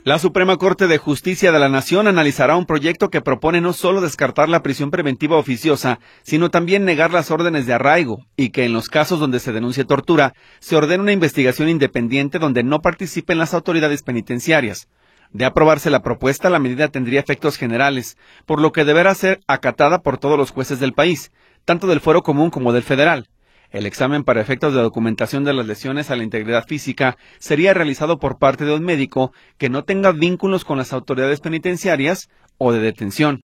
La Suprema Corte de Justicia de la Nación analizará un proyecto que propone no solo descartar la prisión preventiva oficiosa, sino también negar las órdenes de arraigo y que en los casos donde se denuncie tortura, se ordene una investigación independiente donde no participen las autoridades penitenciarias. De aprobarse la propuesta, la medida tendría efectos generales, por lo que deberá ser acatada por todos los jueces del país, tanto del fuero común como del federal. El examen para efectos de documentación de las lesiones a la integridad física sería realizado por parte de un médico que no tenga vínculos con las autoridades penitenciarias o de detención.